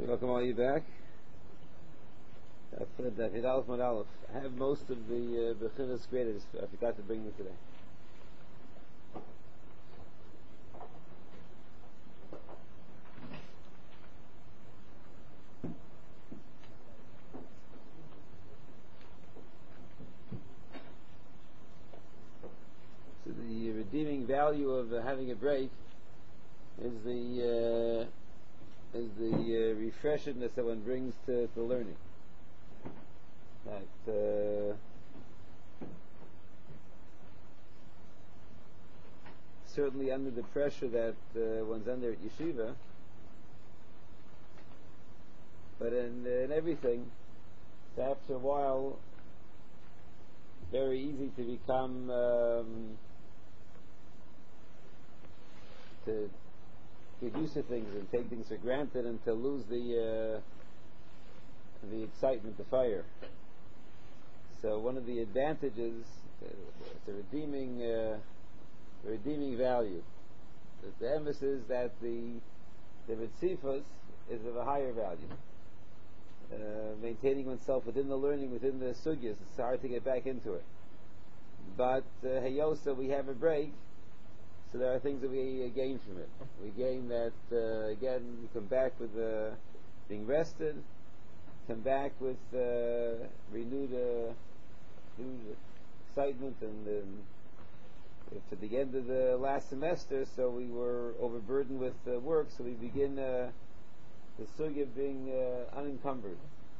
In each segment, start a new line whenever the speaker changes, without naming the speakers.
Welcome all you back. That's Dafid Aleph Mod Aleph. I have most of the Bechinas graded. I forgot to bring them today. So the redeeming value of having a break is the refreshedness that one brings to learning. That certainly under the pressure that one's under at yeshiva, but in everything, it's after a while very easy to become to get used to things and take things for granted and to lose the excitement, the fire. So one of the advantages, it's a redeeming value. The emphasis is that the Ritzifus is of a higher value. Maintaining oneself within the learning, within the sugyas, it's hard to get back into it. But Heyosa, we have a break, so there are things that we gain from it. We gain that, again, we come back with being rested, come back with renewed excitement, and to the end of the last semester, so we were overburdened with work, so we begin the sugya being unencumbered.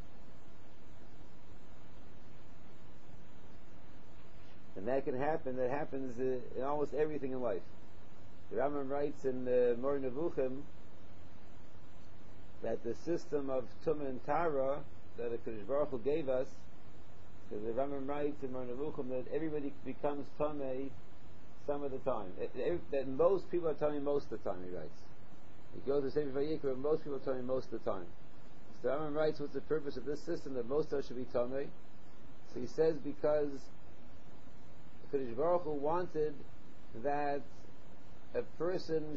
And that can happen, that happens in almost everything in life. The Rambam writes in Mor Nevuchim that the system of Tumah and Tara that the Kodesh Baruch Hu gave us, because the Rambam writes in Mor Nevuchim that everybody becomes Tameh some of the time. That most people are Tameh most of the time, he writes. He goes to Sefer Vayikra, most people are Tameh most of the time. So the Rambam writes, what's the purpose of this system, that most of us should be Tameh? So he says, because the Kodesh Baruch Hu wanted that a person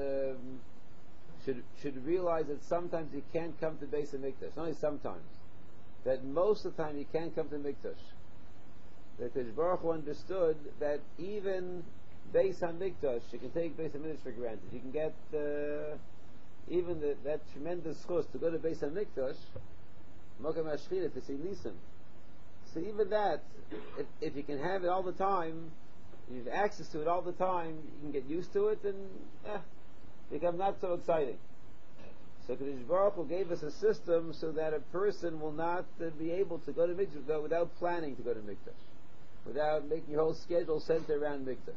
should realize that sometimes he can't come to Beis HaMikdash. Not only sometimes, that most of the time he can't come to Mikdash. The Kodesh Baruch Hu understood that even Beis HaMikdash, you can take Beis HaMikdash for granted. You can get even that tremendous chus to go to Beis HaMikdash, Mokam HaShchina, to see Nisim. So even that, if you can have it all the time, you have access to it all the time, you can get used to it and become not so exciting. So Kodesh Baruch Hu gave us a system so that a person will not be able to go to Mikdash without planning to go to Mikdash, without making your whole schedule center around Mikdash.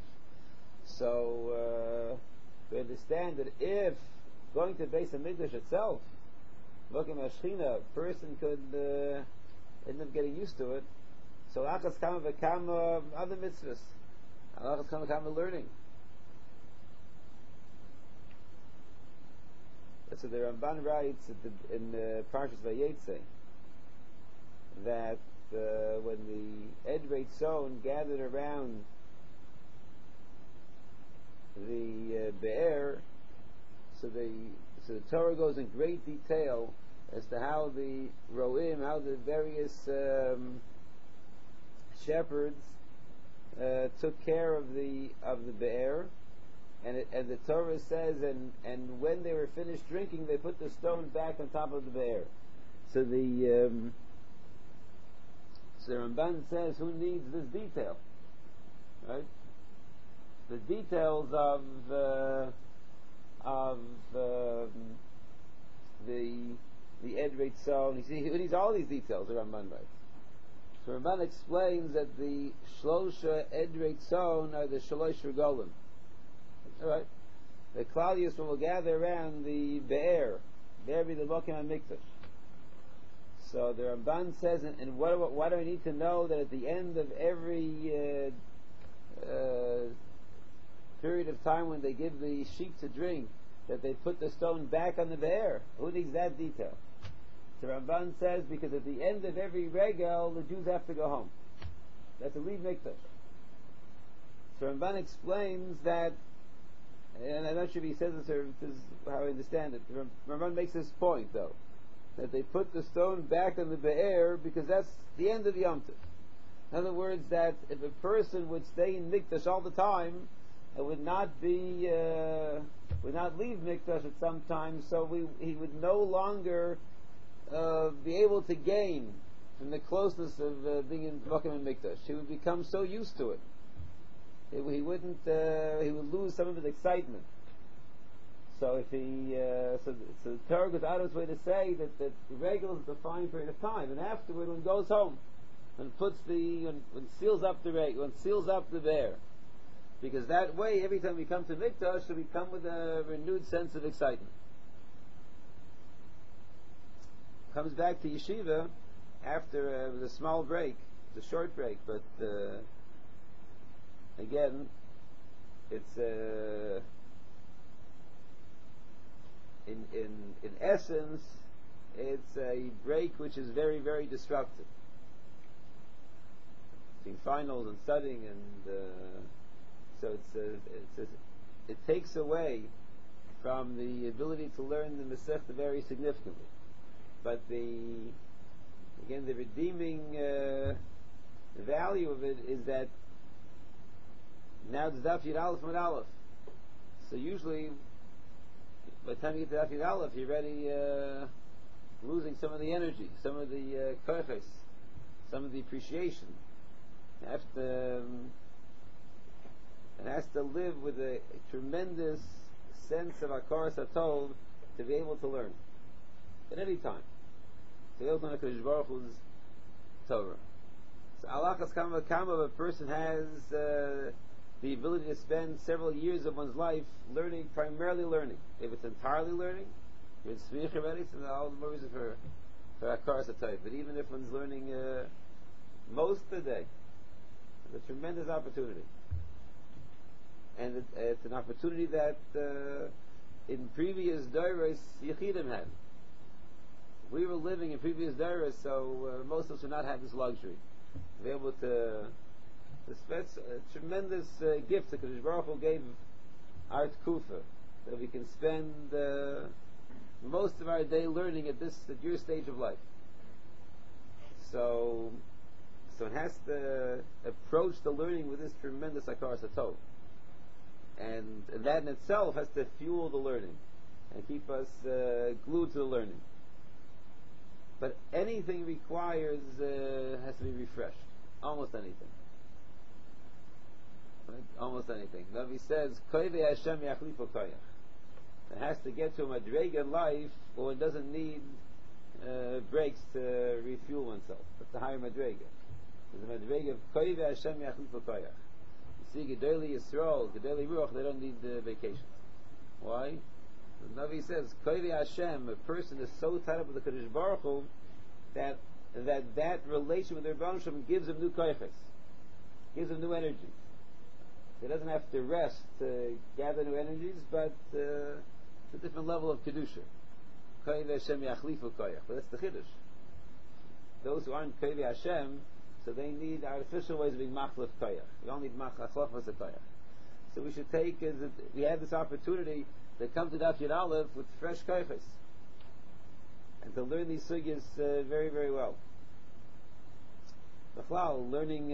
So we understand that if going to Beis HaMikdash itself, Mokim HaShchina, a person could end up getting used to it. So Achas Kama V'Kama other mitzvahs, Achas Kama V'Kama learning. So the Ramban writes in Parshas Vayetze that when the Edrei Tzon gathered around the Be'er, so the Torah goes in great detail as to how the Roim, how the various shepherds took care of the Be'er. And the Torah says, and when they were finished drinking, they put the stone back on top of the bear. So the Ramban says, who needs this detail, right? The details of the Edrei Tzon. Who needs all these details? The Ramban writes. So Ramban explains that the Shlosha Edrei Tzon are the Shalosh Regalim. Alright, the Klal Yisrael will gather around the Be'er. Be'er be the Mokim HaMikdash. So the Ramban says, and what do I need to know that at the end of every period of time when they give the sheep to drink, that they put the stone back on the Be'er? Who needs that detail? The Ramban says, because at the end of every regel, the Jews have to go home. That's a leave Mikdash. So Ramban explains that, and I'm not sure if he says this or this is how I understand it. Ramban makes this point though, that they put the stone back in the Be'er because that's the end of Yom Tov. In other words, that if a person would stay in Mikdash all the time, it would not leave Mikdash at some time, so he would no longer be able to gain from the closeness of being in Mokum and Mikdash. He would become so used to it. He would lose some of his excitement. So if so the Torah goes out of its way to say that the regular is a defined period of time, and afterward, when he goes home, when seals up the bear, because that way, every time we come to Mikdash, we come with a renewed sense of excitement. Comes back to yeshiva after a small break, it's a short break, but again, it's in essence, it's a break which is very, very destructive. Between finals and studying, and so it takes away from the ability to learn the Masechta very significantly. But the redeeming value of it is that now it's Daf Yud Aleph Mud Aleph. So usually, by the time you get to Daf Yud Aleph, you're already losing some of the energy, some of the koiches, some of the appreciation. And has to live with a tremendous sense of Hakaras HaTov to be able to learn at any time. To be able to learn HaKadosh Baruch Hu's Torah. So Alachas Kama a person has the ability to spend several years of one's life learning, primarily learning. If it's entirely learning, you're in Smicha already, so all the more reason for Hakaras HaTov. But even if one's learning most of the day, it's a tremendous opportunity. And it's an opportunity that in previous Dairas Yechidim had. We were living in previous Dairas, so most of us would not have this luxury. To be able to spend a tremendous gift that Kadosh Baruch Hu gave our Tkufa, that we can spend most of our day learning at your stage of life. So it has to approach the learning with this tremendous Hakaras HaTov. And that in itself has to fuel the learning and keep us glued to the learning. But anything requires has to be refreshed. Almost anything. Right? Almost anything. Navi says, "Koivei Hashem yachlifu koyach." It has to get to a madrega in life, or it doesn't need breaks to refuel oneself. That's the higher madrega. There's a madrega of Koivei Hashem yachlifu koyach. You see, Gedolei Yisrael, Gedolei Ruach, they don't need vacations. Why? The Navi says, Koivei Hashem, a person is so tied up with the Kadosh Baruch Hu that relation with the Rebbeinu Shalom gives him new koiches, gives him new energy. He doesn't have to rest to gather new energies, but it's a different level of Kedusha. Koivei Hashem yachlifu koyach. But that's the Chiddush. Those who aren't Koivei Hashem, so they need artificial ways of being machlef koyach. We don't need machlef koyach. So we should we have this opportunity to come to Daf Yud Aleph with fresh koyches and to learn these sugyas very, very well. B'chlal, learning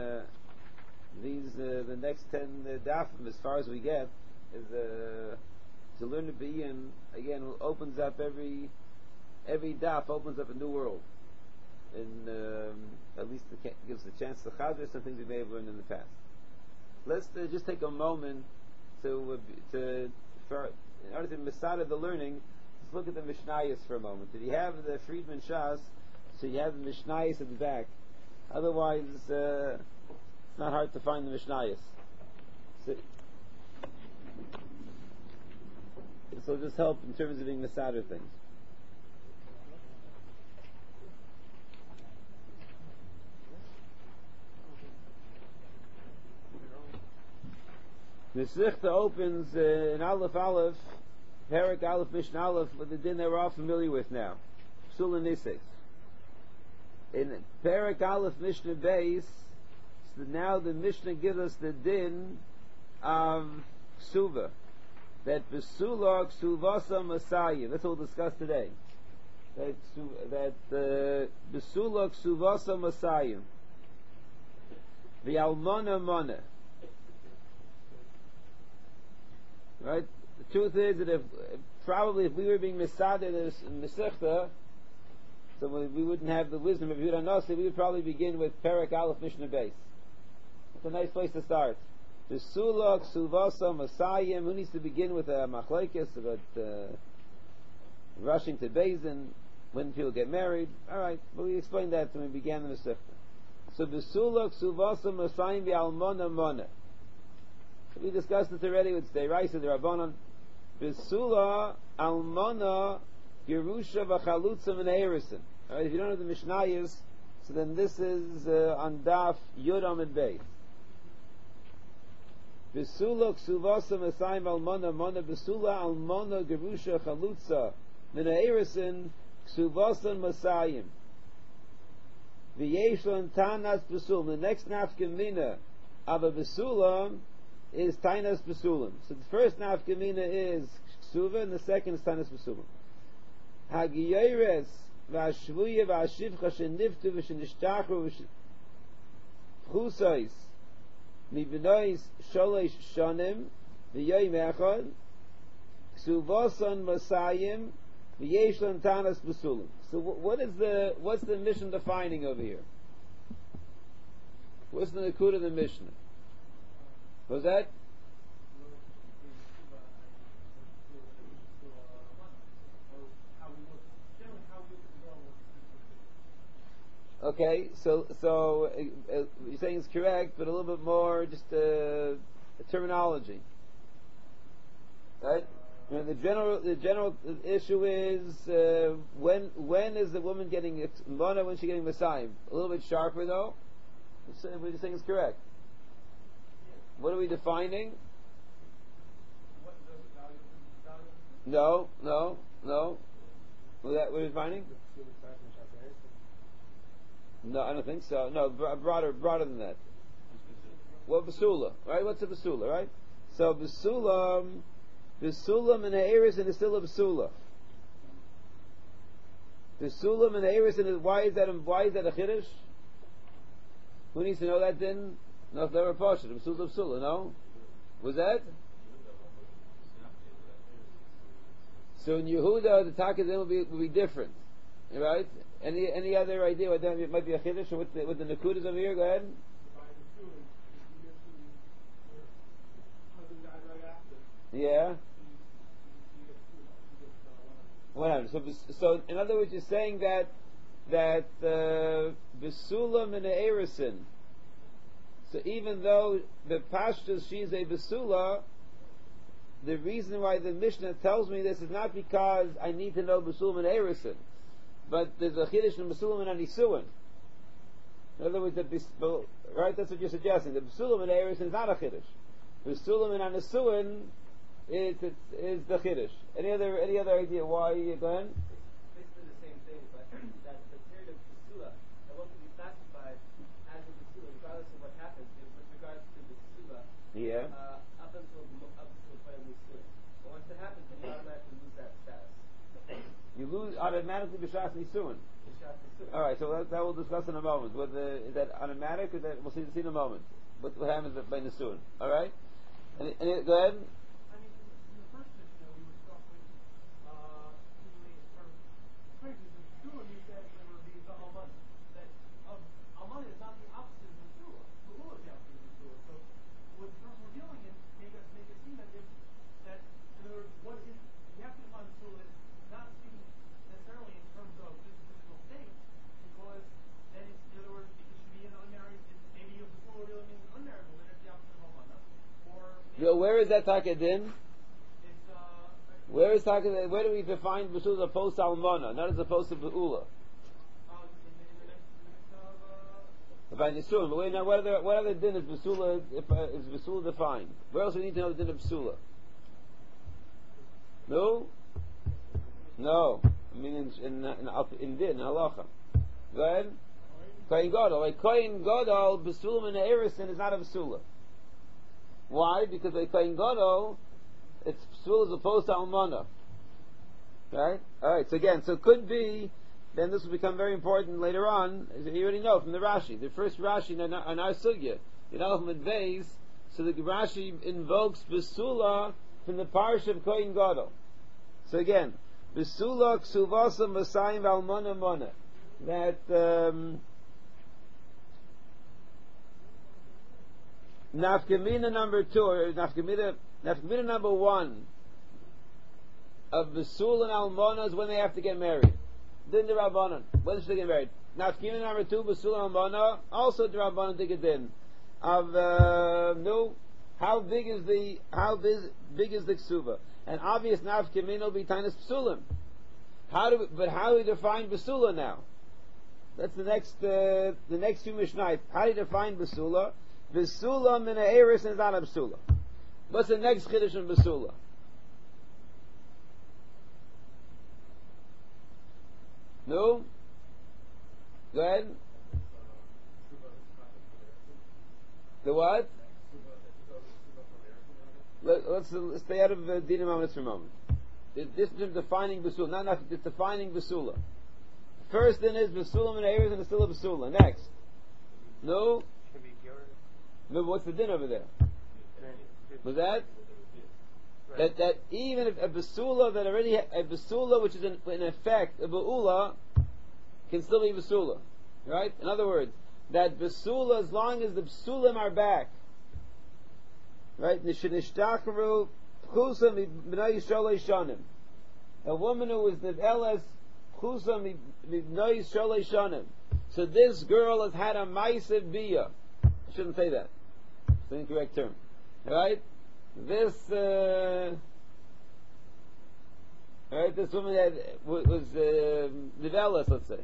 the next 10 dafim as far as we get is to learn to be in, again, opens up every daf opens up a new world. And at least gives the chance to chazir some things we may have learned in the past. Let's just take a moment in order to masada the learning. Let's look at the Mishnayos for a moment. Did you have the Friedman Shas? So you have the Mishnayos at the back. Otherwise, it's not hard to find the Mishnayos. So it'll just help in terms of being masada things. The Sechta opens in Aleph Aleph, Perek Aleph Mishnah Aleph, with the din that we're all familiar with now, Psul and Nises. In Perek Aleph Mishnah Beis, so now the Mishnah gives us the din of Ksuva, that Besula Ksuvasa Masayim. That's what we'll discuss today. that besula ksuvasa masayim the almana mana. Right? The truth is that if we were being misadeh in this mesechta, so we wouldn't have the wisdom of Yehuda Nasi, we would probably begin with Perek Aleph Mishnah Beis. It's a nice place to start. Besula ksuvasa masayim. Who needs to begin with a machlekes about rushing to Beis when people get married? All right, but we explained that when we began the mesechta. So besula ksuvasa masayim v'almona mona. We discussed this already with Deiraisa the Rabbanon. Besula almona gerusha v'chalutza v'neirisin. All right, if you don't have the Mishnayos, so then this is on Daf Yud Amid Beis. Besula ksuvasa masayim almona mona besula almona gerusha chalutza v'neirisin ksuvasa masayim. V'yeshlan tanas besulam. The next nafkamina of a besulam is tanas besulam. So the first nafkamina is ksuva, and the second is tanas besulam. Hagiyeres v'ashvuya v'ashivcha sheniftu v'shenishtakru v'chusais mibinois sholosh shanim v'yoyim echad ksuvason masayim v'yeshlan tanas besulam. So what's the mission defining over here? What's the Nakud of the Mishnah? Was that? Okay, so you're saying it's correct, but a little bit more just terminology, right? The general issue is when is the woman getting lana, when she's getting masayim? A little bit sharper though. We're saying it's correct. What are we defining? No. What are we defining? No, I don't think so. No, broader than that. Well, basula, right? What's a basula, right? So basulam and Eris and the still a basula. Basulam and Eris and why is that a chiddush? Who needs to know that then? No, it's never pasha. Basula, no? Was that? So in Yehuda, the takadin will be different, right? Any other idea what that might be a chiddush or what the nakud is over here? Go ahead. Yeah. Whatever. So in other words, you're saying that besulam and erisin. So even though the pashtus she's a besula, the reason why the Mishnah tells me this is not because I need to know besulam and erisin, but there's a chiddush in besulam and anisuin. In other words, right? That's what you're suggesting. The besulam and erisin is not a chiddush. Besulam and anisuin is the chiddush. Any other idea why? Go ahead.
Basically the same thing, but that the period of besula that wants to be classified as a besula, regardless of what happens, with regards to the besula.
Yeah.
Up until the point of besula. But once it happens, then you automatically lose that status.
You lose automatically b'shas nisuin. All right, so that we'll discuss in a moment. Is that automatic? Or that we'll see in a moment. What happens by nisuin? All right. Go ahead. Where is that takadin? Where is takadin? Where do we define besul as opposed to almana, not as opposed to beula? By nisuin, but wait now. What other din is besula? Is besula defined? Where else do we need to know the din of besula? No. I mean in din in halacha. Go ahead. Kohen gadol, like kohen gadol, besulam and erisin is not a besula. Why? Because by Kohen Gadol, it's psul as opposed to almana. Right? Alright, so again, so it could be, then this will become very important later on, as you already know from the Rashi. The first Rashi on our Sugya, in Alchemid Beis, so the Rashi invokes Besula from the Parsha of Kohen Gadol. So again, Besula Ksuvasa Masayim Valmona Mona. That Nafkamina number 2, or Nafkamina number 1 of Besul and Almona is when they have to get married. Din the Rabbanon. When should they get married? Nafkamina number 2, Besul and Almona, also the Rabbanon dig it in. Of no, how big is the ksuva? And obvious Nafkamina will be Tainus Besulim. How do we define Besula now? That's the next few Mishnayos. How do you define Besula? Besula min ha'eris is not a Besula. What's the next Chiddush in Besula? No? Go ahead. The what? Let's stay out of Dinah Mamas for a moment. This is defining Besula, not it's defining Besula. First then is Besula min ha'eris and still a Besula. Next. No? No, what's the din over there? Was that? That even if a Besula that already a Besula which is in effect a Be'ula can still be Besula. Right? In other words, that Besula, as long as the Besulim are back, right? Nishtachru Pchusa M'bnai Sholei Shanim. A woman who is the Eles Pchusa M'bnai Sholei Shanim. So this girl has had a Ma'aseh Biyah. I shouldn't say that. It's the incorrect term. Right? This woman was Nivelis, let's say.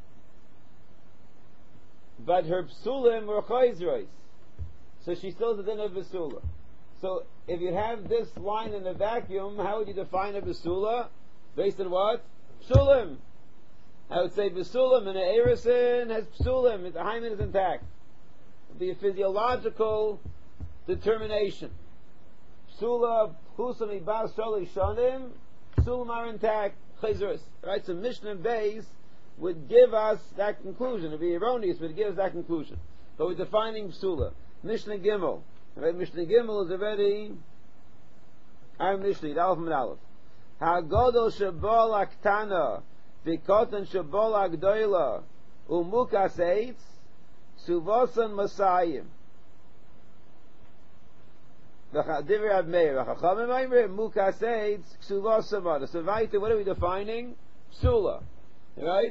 But her psulim were chayzrois. So she still has a din of besula. So if you have this line in a vacuum, how would you define a besula? Based on what? Psulim. I would say besulim and an erison has psulim. The hymen is intact. It would be a physiological determination. Psula, pchusam, ibas, sholi, shonim, psulim are intact. Chayzrois. Right? So Mishnah Beis would give us that conclusion. It would be erroneous, but it gives us that conclusion. But we're defining Psula. Mishnah Gimel. Right? Mishnah Gimel is already our Mishnah, Aleph and Aleph. Ha'godol shabol aktana, v'kotan shabol agdoila, umukas eitz, suvosan masayim. V'chadiv Rav Meir, v'chachamim aymer, mukas eitz, suvosan mada. So what are we defining? Psula. Right?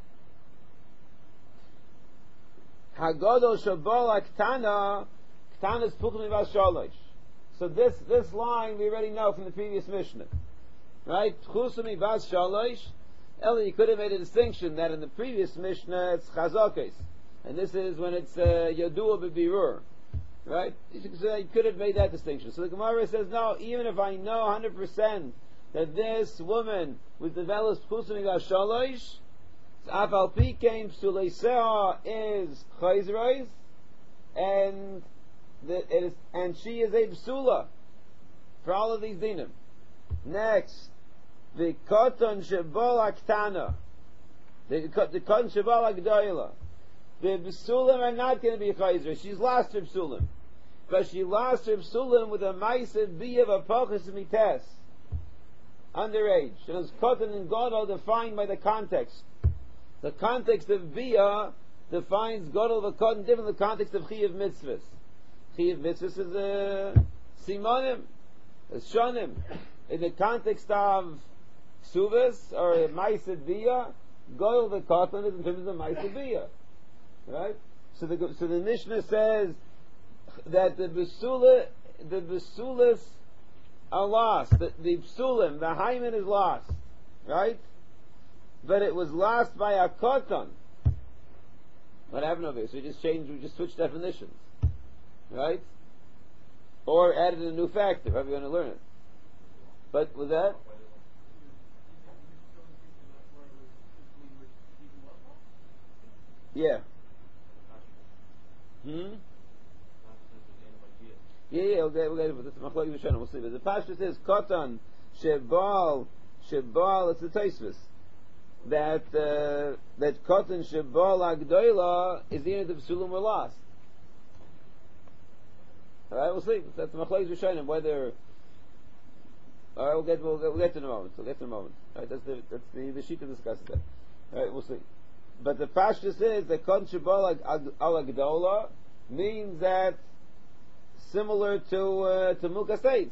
Hagodol Shabol Ktana, Ktana is Puchim Vas Shalosh. So this line we already know from the previous Mishnah. Right? Chusumi Vas Shalosh. Eli, you could have made a distinction that in the previous Mishnah it's Chazokes. And this is when it's Yadua B'Birur. Right? You could have made that distinction. So the Gemara says, no, even if I know 100% that this woman was developed Chusumi Vas Shalosh, Afal Pikein Psuleiseha is Chayzrois, and she is a Psula for all of these dinim. Next, the Koton Shebol Aktana, the Koton Shebol Agdoila. The Psulim are not going to be Chayzrois. She's lost her Psulim, but she lost her Psulim with a Ma'aseh Biyah of Apochis Mites, underage. It was Koton and Godel defined by the context. The context of Biyah defines Godel v'Koton different than the context of Chiyav Mitzvahs. Chiyav Mitzvahs is a Simonim, a Shonim. In the context of Ksuvas or Ma'aseh Biyah, Godel v'Koton is in terms of Ma'aseh Biyah. Right? So the Mishnah says that the Besulas are lost. The Psulim, the hymen is lost. Right? But it was lost by a koton. What happened over here? So we just switched definitions. Right? Or added a new factor, however you want to learn it. But with that? Yeah. Yeah, okay, we'll see. But the Pasha says, koton, shebal, shebal, it's the Tosfos, that Kotan shebal agdoila is the end of Psulim were lost. Alright, we'll see. That's the Machlokes Rishonim, whether... Alright, we'll get to in a moment. Alright, that's the Shita discusses that. Alright, we'll see. But the Pashtus is that Kotan shebal agdoila means that similar to Muka states.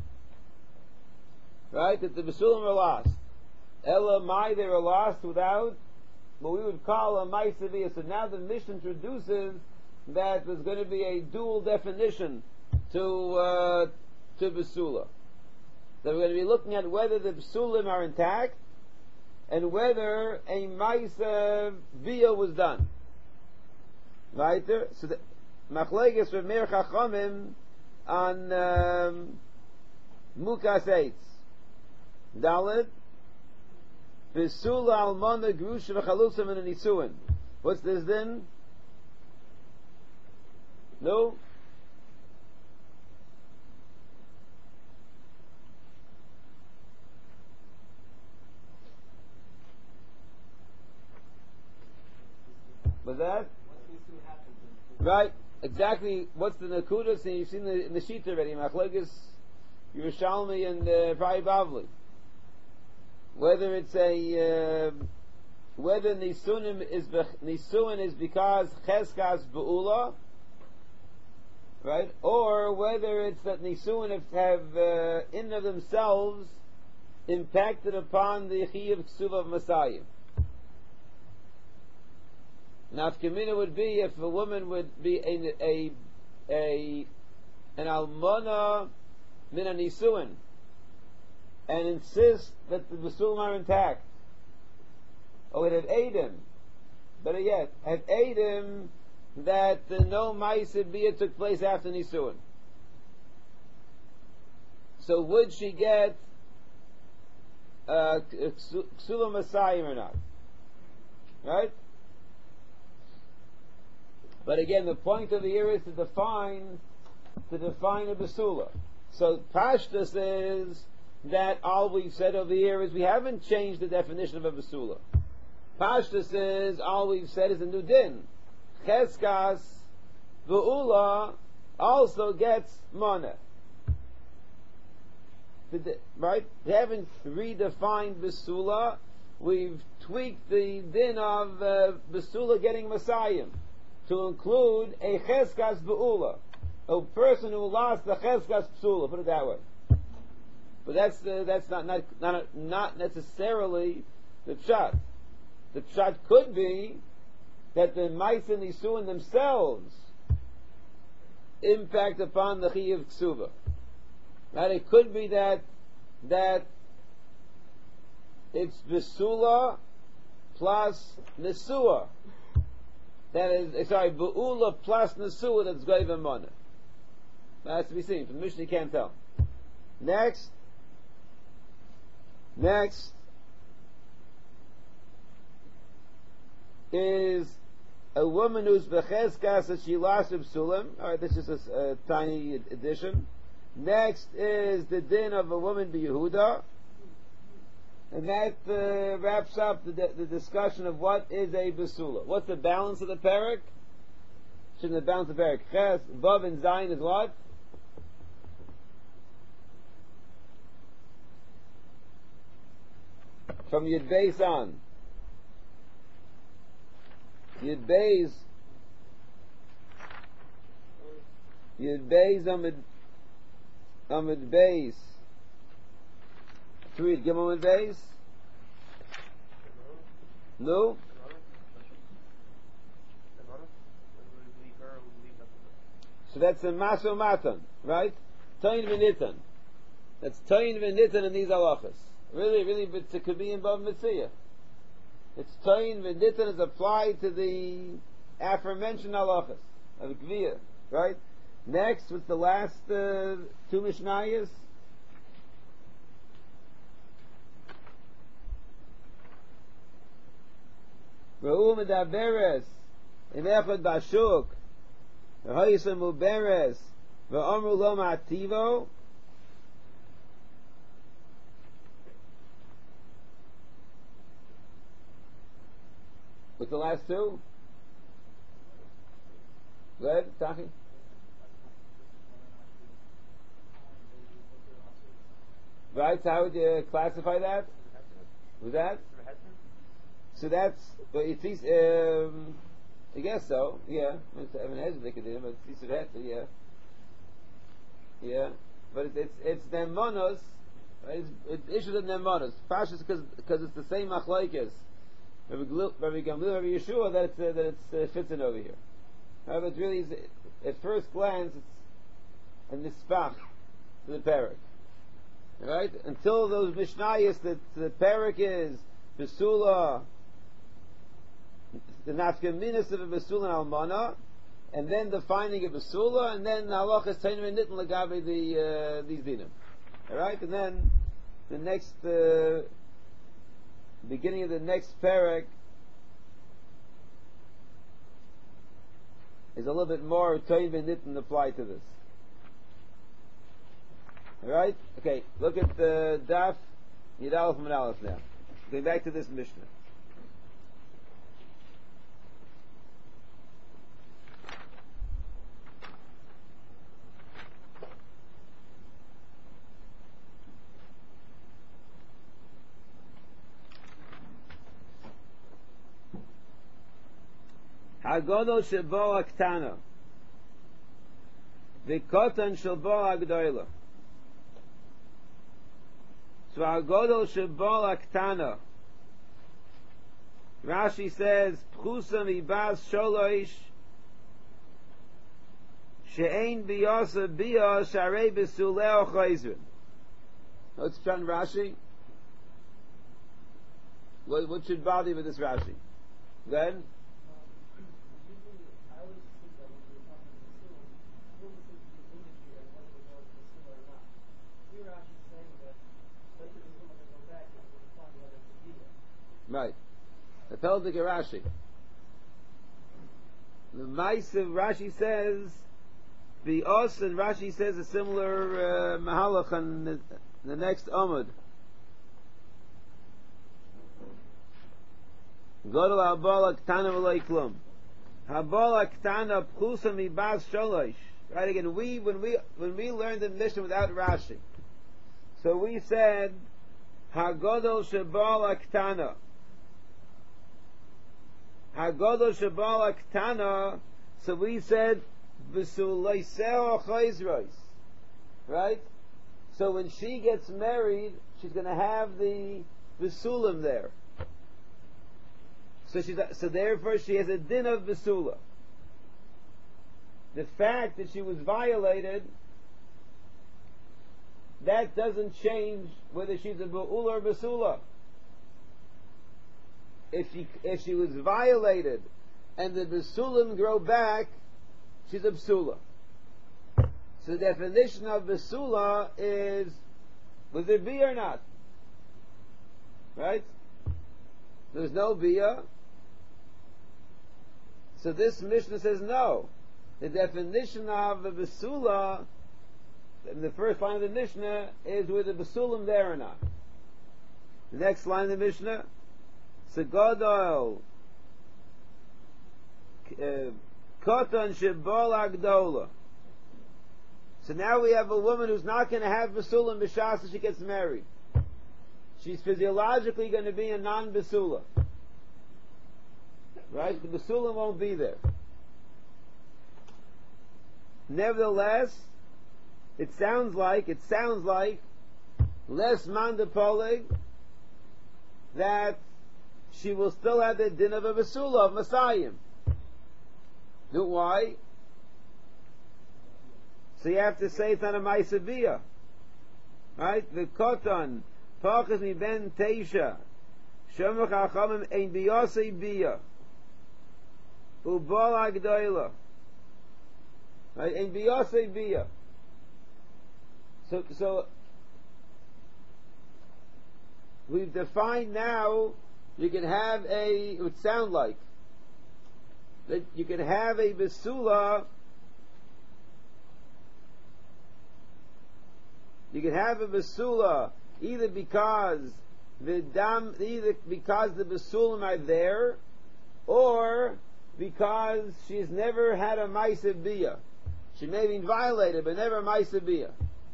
Right? That the Basulim are lost. Ella Mai, they were lost without what we would call a Maisaviyah. So now the Mishnah introduces that there's going to be a dual definition to Basula. That we're going to be looking at whether the Basulim are intact and whether a Maisaviyah was done. Right there? So the Machlokes with Meir Chachamim on Mukas Eitz. Dalet Besula Almana Grusha V'Chalutzim and Nisuin. What's this then? No? Was that? Right, exactly. What's the Nakudas? And you've seen the sheet already. Machlokes Yerushalmi and Rai Bavli. Whether it's whether Nisuin is because Cheskas Be'ula, right? Or whether it's that Nisuin have in of themselves impacted upon the Chiyuv Ksuva of Masayim. Nafkamina would be if a woman would be an almana min a nisuin and insist that the basulim are intact, or would have Eidim, better yet, have Eidim that no Ma'aseh Biyah took place after nisuin. So would she get Ksula Masayim or not? Right? But again, the point of the year is to define a basula. So Pashtus is that all we've said over here is we haven't changed the definition of a basula. Pashtus is all we've said is a new din. Cheskas V'ula also gets moneh. Right? We haven't redefined basula. We've tweaked the din of basula getting Messiah to include a cheskas be'ula, a person who lost the cheskas psula, put it that way. But that's not necessarily the pshat. The pshat could be that the mice and nisuin themselves impact upon the chiyuv ksuva. Right? It could be that it's besula plus nesua. That is, Be'ula plus Nesua that's Goyva Monah. That has to be seen. From the Mishnah you can't tell. Next is a woman who's Becheskas that she lost her Psulim. Alright, this is a tiny addition. Next is the din of a woman Yehuda. And that wraps up the discussion of what is a basula. What's the balance of the parak? Shouldn't the balance of the parak? Ches, Vav, and Zayin is what? From Yud Beis on. Yud Beis Amid Beis. To read Gimel and Beis? No? So that's a Maso Matan, right? Toin V'nitan. That's Toin V'nitan in these halachas. Really, but it could be in Bav Mitzvah. It's Toin V'nitan is applied to the aforementioned halachas of Gviyah, right? Next, what's the last two Mishnayos? Ra'u medaberes im echad bashuk v'hoyisa muberes v'omru lo ma'ativo What's the last two? Go ahead, Taki. Right, so how would you classify that? With that? So that's, but it seems, I guess so, yeah. I haven't hesitated, but it's yeah. Yeah. But it's Nemonos, right? It's issued in Nemonos. Pashas because it's the same Machlaikis. Rabbi Gamliel, Rabbi Yeshua, that it's fits in over here. However, it really is, at first glance, it's a nispach to the parak. Right? Until those Mishnayos that the parak is Besula, the nafkaminas of a Besula and Almana, and then the finding of Besula, and then Halachas Tainim and Nitin Lagabe these dinim. Alright? And then the next beginning of the next parak is a little bit more Tainim and Nitin applied to this. Alright? Okay, look at the Daf Yud Aleph Amud Aleph now. Going back to this Mishnah. Hagodol shebo aktana v'kotan shebo agdoila. So Hagodol shebo aktana. Rashi says pchusa mibas sholoish she'ein biyasa biya sharei besuleo chayzrin. Let's try Rashi. What should bother you with this Rashi? Then. Right. The Peldik Rashi. The Mice of Rashi says, the Os and Rashi says a similar Mahalach on the next Amud. Godol Habala Ktana V'loi Klum. Habala Ktana Pchusa Mibaz Sholosh. Right again, when we learned the Mishnah without Rashi, so we said Hagodol Shabala Ktana. Hagodol Shabala Ktana, so we said V'suleiseo Chayzros. Right? So when she gets married, she's going to have the V'sulim there. So therefore she has a din of V'sula. The fact that she was violated, that doesn't change whether she's a Ba'ul or V'sula. If she was violated and the Besulim grow back, she's a Besula. So the definition of Besula is, was there Bia or not? Right? There's no Bia. So this Mishnah says no. The definition of a Besula, in the first line of the Mishnah, is with the Besulim there or not. The next line of the Mishnah, Segodol Koton Shebol Agdola. So now we have a woman who's not going to have Basulam B'shas as she gets married. She's physiologically going to be a non-Basula. Right? The Basulam won't be there. Nevertheless, it sounds like less mandapolig that she will still have the din of a Basula, of Messiah. Why? So you have to say it's not a Maisabiyah. Right? The Koton, Pachas mi ben Teisha, Shemach HaChamim ein biyosei biyah, Ubal Agdoila. Right? Ein biyosei biyah. So we've defined now, you can have it would sound like, that you can have a Basula, you can have a Basula either because the Basulim are there, or because she's never had a Maisa Bia. She may have been violated, but never a Maisa Bia.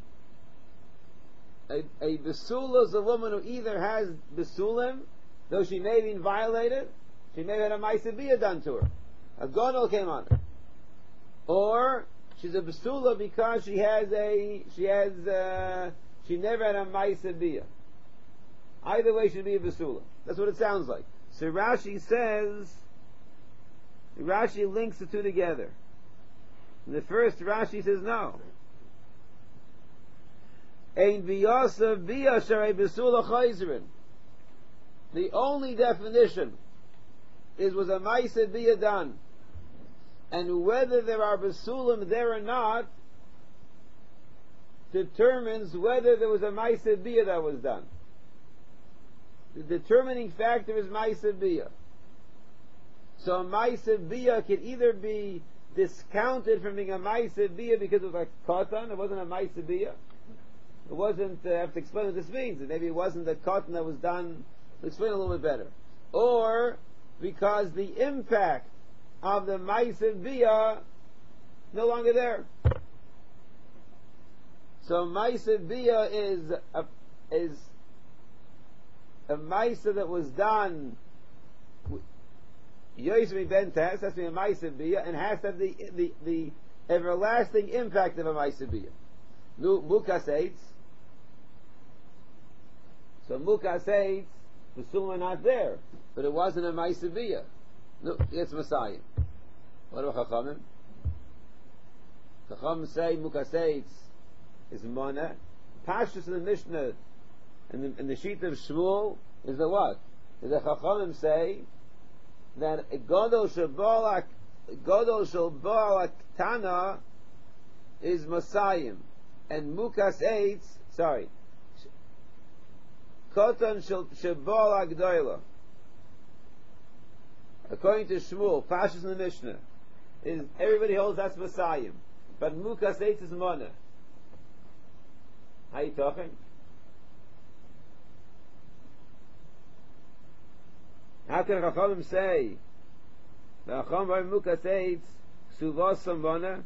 A Besula is a woman who either has Besulim, though she may have been violated, she may have had a Maisa Bia done to her. A Godol came on her. Or she's a Besula because she never had a Maisa Bia. Either way should be a Besula. That's what it sounds like. So Rashi links the two together. In the first, Rashi says no. Ein biyasa biya sharei besula chayzrin. The only definition was a ma'aseh bia done, and whether there are besulim there or not determines whether there was a ma'aseh bia that was done. The determining factor is ma'aseh bia. So a ma'aseh bia can either be discounted from being a ma'aseh bia because it was a katan, it wasn't a ma'aseh bia. It wasn't, I have to explain what this means. Maybe it wasn't the cotton that was done. I'll explain a little bit better. Or because the impact of the Ma'aseh Bia no longer there. So Ma'aseh Bia is a Ma'aseh that was done Yosef ben Tes, has to be a Ma'aseh Bia, and has to have the everlasting impact of a Ma'aseh Bia. Mukas Eitz. So Mukas Eitz, the Sulam are not there, but it wasn't a Ma'aseh Bia. No, it's Messiah. What about Chachamim? Chachamim say Mukas Eitz is Mona. Pashtus in the Mishnah, in the sheet of Shmuel, is the what? The Chachamim say that a Godol Shalbalak Tana is Messiah, and Mukas Eitz, Kotan Shabal Agdoila. According to Shmuel, Pashas in the Mishnah, is everybody holds that's Messiah, but Mukas Eitz is Mona. How you talking? How can Chachamim say the Chacham by Mukas Eitz Suvas Mona?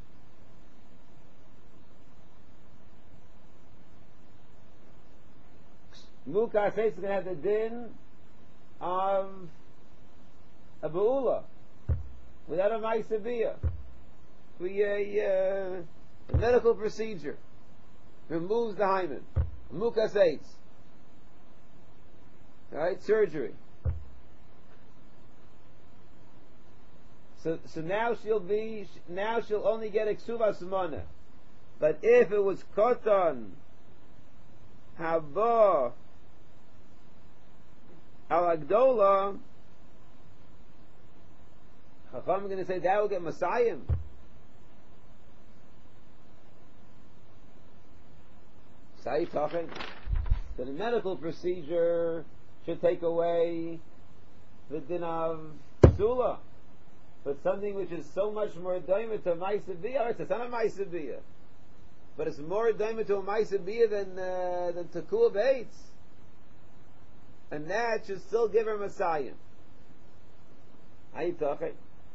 Mukas Eitz is going to have the din of a Be'ula without a Ma'aseh Bia. A medical procedure removes the hymen. Mukas Eitz. Right? Surgery. So now she'll only get a Ksuvas Mona. But if it was Koton Haba Al Agdola, Chacham are going to say that will get Messiah. Say talking. So the medical procedure should take away the din of Sula. But something which is so much more daimah to a Ma'aseh Bia, it's not a Ma'aseh Bia, but it's more daimah to a Ma'aseh Bia than Tekua Beitz. And that should still give her Messiah. How you talking?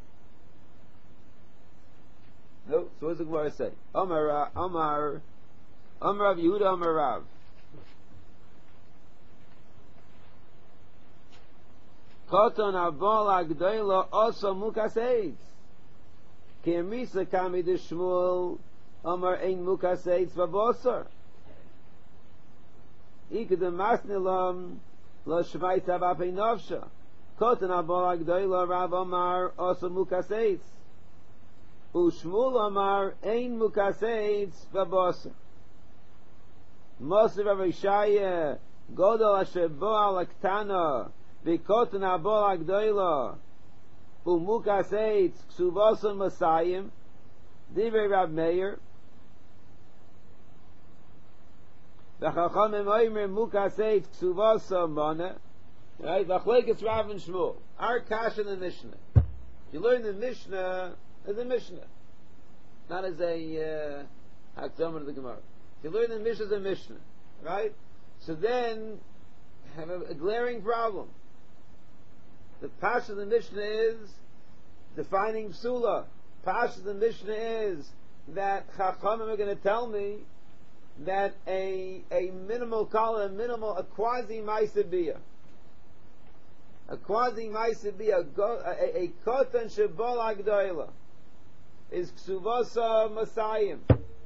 No, so what's the Gemara say? Amar Rav Yehuda Amar Rav. Koton Abol Agdoila also Mukas Eitz. Kirmisa Kami de Shmuel Amar Ein Mukas Eitz Babosar. Ikadam Masnilam Lo Shmait Abapei Novsha. Koton Abol Agdoila Rav Amar also Mukas Eitz. Ushmul Amar Ein Mukas Eitz Babosar. Moser Avishaya Godol Asher Boal Aktana V'kotan Abol Agdoila Umukas Eitz Ksuvason Masayim Divrei Rav Meir V'chachamim Oimer Mukas Eitz Ksuvason Mana. Right? V'chlekes Rav and Shmuel. Our Kash in the Mishnah. If you learn the Mishnah as a Mishnah, not as a Hakdamah of the Gemara. If you learn the Mishnah as a Mishnah, right? So then have a glaring problem. The Pasha of the Mishnah is defining Psula. Pasha of the Mishnah is that Chachamim are going to tell me that a minimal kala, a quasi Maisabiyah, a kotan shebol agdoila is ksuvasa masayim,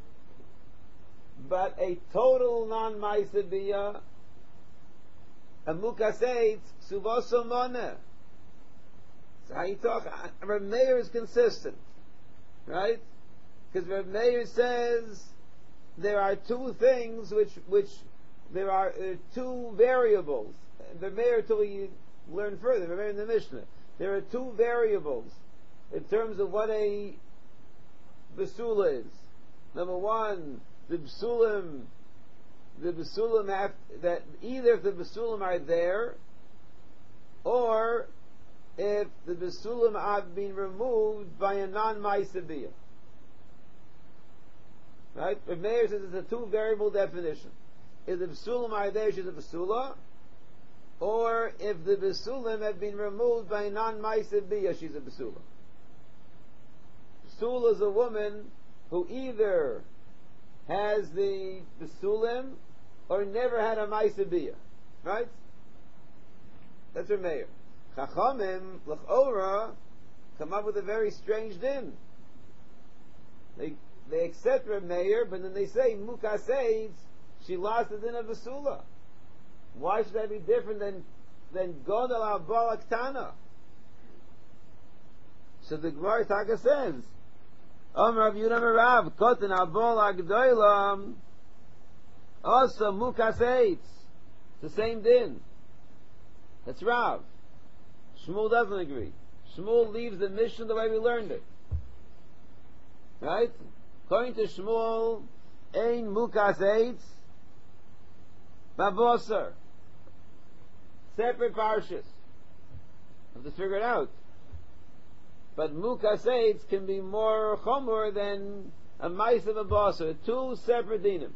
but a total non-Maisabiyah, a mukaseit ksuvasa moneh. So how you talk? Rav Meir is consistent, right? Because Rav Meir says there are two things which there are two variables. Rav Meir, till we learn further, Rav Meir in the Mishnah, there are two variables in terms of what a besula is. Number one, the besulim have that either if the besulim are there, or if the besulim have been removed by a non-Maisabiyah. Right? Rav Meir says it's a two-variable definition. If the besulim are there, she's a besula, or if the besulim have been removed by a non-Maisabiyah, she's a besula. Besula is a woman who either has the besulim or never had a Maisabiyah. Right? That's Rav Meir. Chachamim, l'chora, come up with a very strange din. They accept Rav Meir, but then they say, Mukaseit, she lost the din of Basula. Why should that be different than Godel al-Bal Aktana? So the Gemara Taka says, Rav Yudam Rav, Kotan al-Bal Agdoilam, also Mukaseit. It's the same din. That's Rav. Shmuel doesn't agree. Shmuel leaves the mission the way we learned it. Right? According to Shmuel, Ein Mukas Eitz Babosar. Separate parshas. Have to figure it out. But Mukas Eitz can be more chomor than a mice of a bosser. Two separate dinim.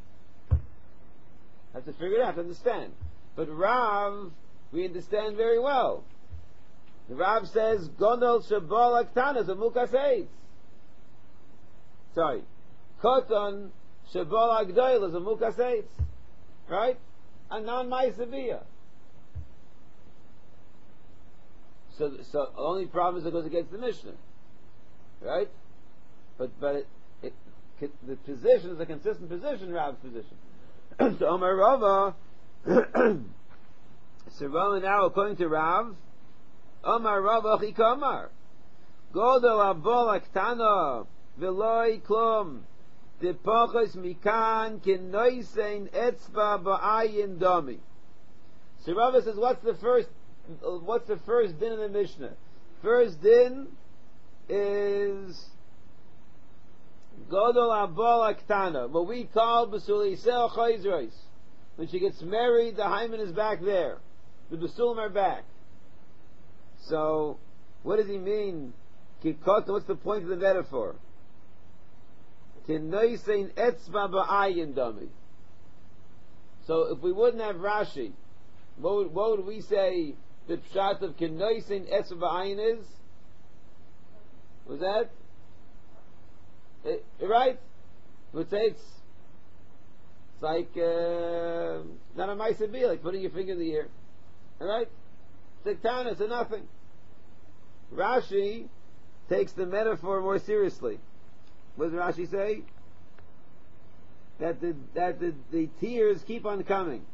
Have to figure it out, have to understand. But Rav, we understand very well. The Rav says, Gondol Shabol Aktana is a Mukas Eitz. Sorry. Koton Shabol Agdoil is a Mukas Eitz. Right? A non-Maisaviyah. So the only problem is it goes against the Mishnah. Right? But the position is a consistent position, Rav's position. So Omar Rava, so Rava now, according to Rav, Omar Rava Chikamar, Godo Abol Aktana, Veloy Klum, De Pochos Mikan, Kenoisein Etzba Ba'ayin Domi. So Rava says, what's the first din in the Mishnah? First din is Godol Abol Aktana, what we call Basuli Sel Chayzrois. When she gets married, the hymen is back there. The Basulim are back. So, what does he mean? What's the point of the metaphor? Kenoisein Etzba Ba'ayin Dami. So, if we wouldn't have Rashi, what would we say the pshat of Kenoisein Etzba Ba'ayin is? Was that? Right? Would say it's like not a ma'aseh, like putting your finger in the ear. Alright? It's like Tana, it's a nothing. Rashi takes the metaphor more seriously. What does Rashi say? That the tears keep on coming.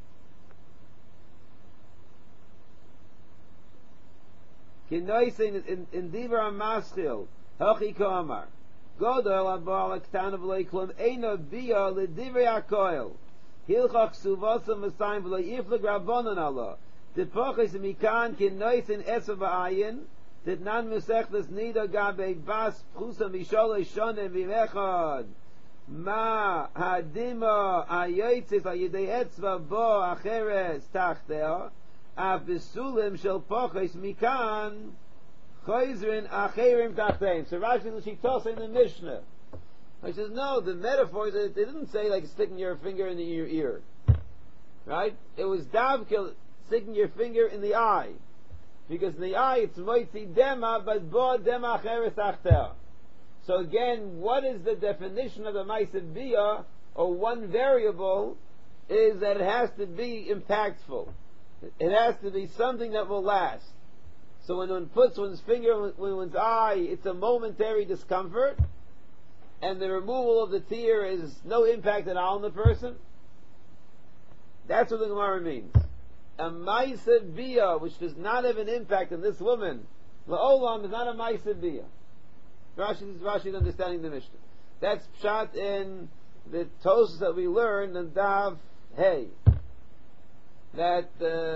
Kinoisin in Divar Maschil, Hachi Kamar. Godel abal aktana v'lei klum eino bia l'divrei hakoil hilchach suvasa masayim v'lei iflag rabbanon Allah depoches mikan kinoisin esav ba'ayin that nan mesechtes nida gabe bas pchusa misholei shonem v'imechad ma hadima hayotzes al-yedei etzva bo acheres tachteo av besulim shel poches mikan Chayzrin acherim tachteim. So Rashi she tells in the Mishnah. He says, no, the metaphor is that they didn't say like sticking your finger in your ear. Right? It was davkil, sticking your finger in the eye. Because in the eye it's moitzi dema, but bo dema acheres achter. So again, what is the definition of the ma'aseh bia? Or one variable is that it has to be impactful. It has to be something that will last. So when one puts one's finger in one's eye, it's a momentary discomfort, and the removal of the tear is no impact at all on the person. That's what the Gemara means. A ma'aseh bia, which does not have an impact on this woman, la'olam, is not a ma'aseh bia. Rashi is understanding the Mishnah. That's pshat in the Tosas that we learned in Dav Hey. That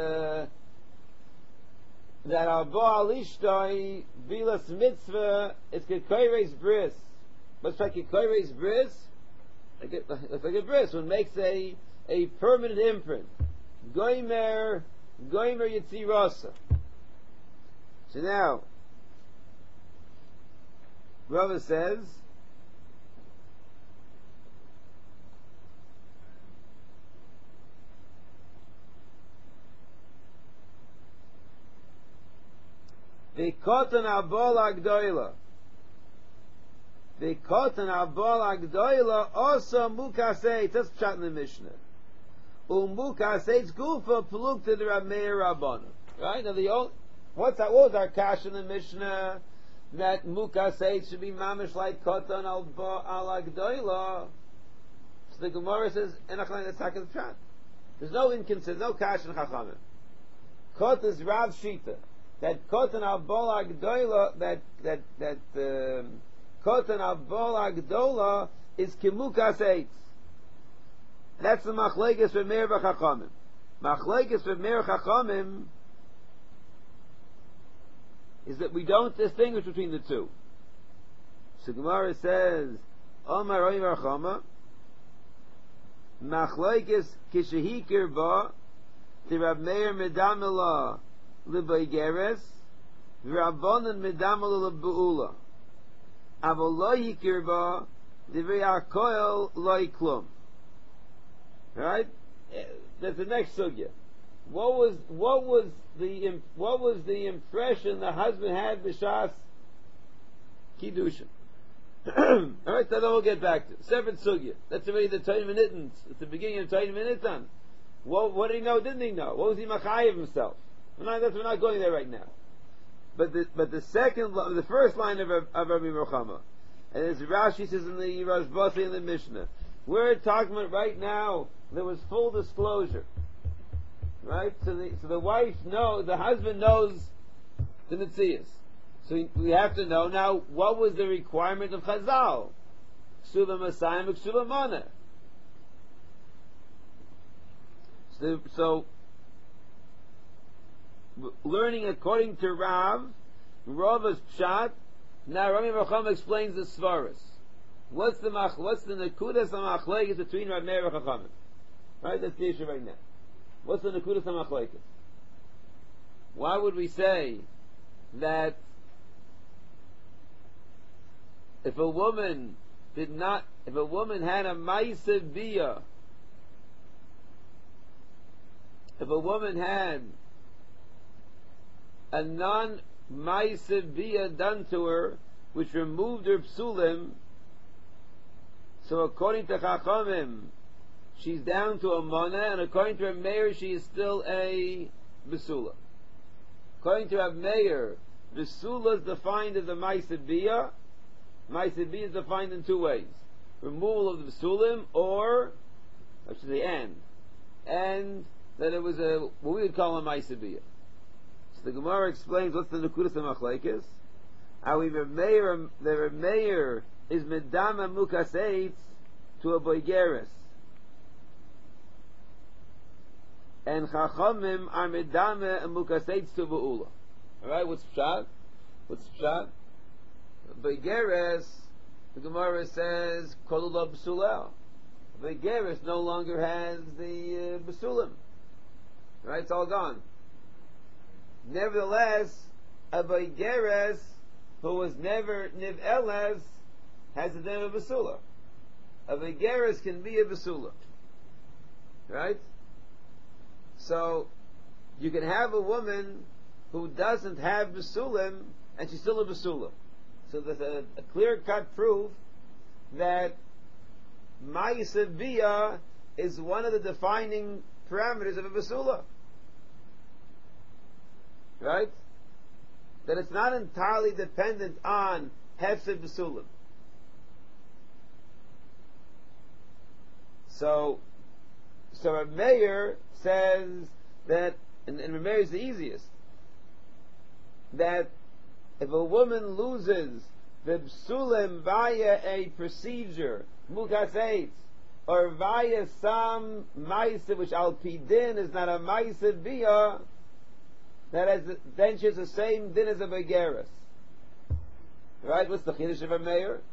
al bo'al ishtoi bilas mitzvah is kekoyres bris. What's like kekoyres bris? Like a bris. One makes a permanent imprint. Goimer yitzirasa. So now, Rava says, V'kotan abol agdoila. V'kotan abol agdoila also mukasei. That's pshat in the Mishnah. Mukasei's gufa plukta the Rameir Rabbana. Right? Now what was our kash in the Mishnah? That mukasei should be mamish like kotan al agdoila. So the Gemara says, enachlan that's not the pshat. There's no inconsistency, no kash in chachamim. Kot is Rav Shita. That kotan al agdoila, that kotan al agdoila is kimukas. That's the machlekes for Meir v'chachamim. Machlekes for Meir v'chachamim is that we don't distinguish between the two. So Gemara says, Omar Oy Rachama, machlekes kishehikir ba, the Rab Meir medamela l'baygeres, v'Rabbanan medamela l'be'ula. Avol lo yikir ba, the v'yakoel lo yiklum. Right? That's the next sugya. What was the impression the husband had b'shas kiddushin? All right, that we'll get back to. Separate sugya. That's already the Tainim Nittans. It's the beginning of Tainim Nittan. What did he know? Didn't he know? What was he machayev himself? We're not going there right now. But the first line of Rabbi Rochama, and as Rashi says in the Rashbasi in the Mishnah, we're talking about right now. There was full disclosure, right? So the wife knows, the husband knows the Metzias. So we have to know now what was the requirement of Chazal, Ksuba Masayim, Ksuba Mana. So learning according to Rava's Pshat. Now Rami Racham explains the Svaras. What's the Nekudas HaMachlekes between Rav Meir and Chachamim? Right, that's the issue right now. What's the Nekudas HaMachlekes? Why would we say that if a woman had a ma'aseh bia, if a woman had a non-ma'aseh bia done to her, which removed her psulim, so according to Chachamim, she's down to a mana, and according to Rav Meir, she is still a besula. According to Rav Meir, besula is defined as a ma'aseh bia. Ma'aseh bia is defined in two ways: removal of the besulim, or I should say, and that it was what we would call a ma'aseh bia. So the Gemara explains what's the nekudas hamachlekes. How the Rav Meir is medama mukaseitz to a boigeres, and Chachamim are medama and mukaseitz to be'ula. All right, what's pshat? Boigeres, the Gemara says kolula b'sulel. Boigeres no longer has the besulim. Right, it's all gone. Nevertheless, a boigeres who was never niv eles has the name of basula. A begeres can be a basula, right? So you can have a woman who doesn't have Basulim, and she's still a Basula. So there's a clear-cut proof that Ma'aseh Bia is one of the defining parameters of a Basula. Right? That it's not entirely dependent on Hefsed Basulim. So a Meir says that, and Meir is the easiest, that if a woman loses the Basulim via a procedure, Mukas Eitz, or via some Ma'aseh which Al Pi Din is not a Ma'aseh Bia, then she has the same din as a Begeris. Right? What's the Chiddush of a Meir?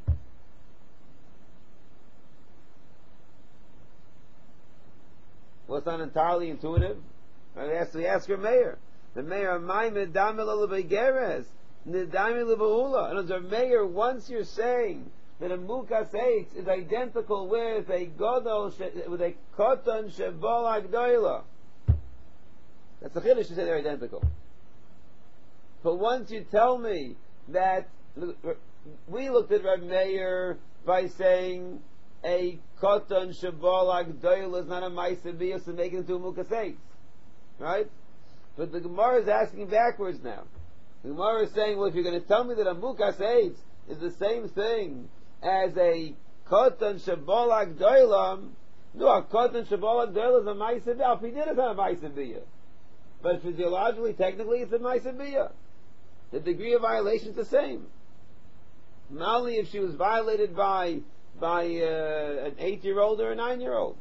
Well, it's not entirely intuitive. We ask her Meir. The Meir, Maimed Damil Al Begeris, Nidamil Al And as a Meir, once you're saying that a Mukas Eitz is identical with a Godol, with a Koton Shebol Agdoila, that's the chiddush to say they're identical. But once you tell me that we looked at Reb Meir by saying a koton shabal agdoil is not a ma'aseh bia, so make it into a mukas eitz, right? But the Gemara is asking backwards now. The Gemara is saying, well, if you're going to tell me that a mukas eitz is the same thing as a koton shabal agdoilam, no, a koton shabal agdoil is a ma'aseh bia. If he did, it's not a ma'aseh bia. But physiologically, technically, it's a ma'aseh bia. The degree of violation is the same. Not only if she was violated by an 8-year-old or a 9-year-old.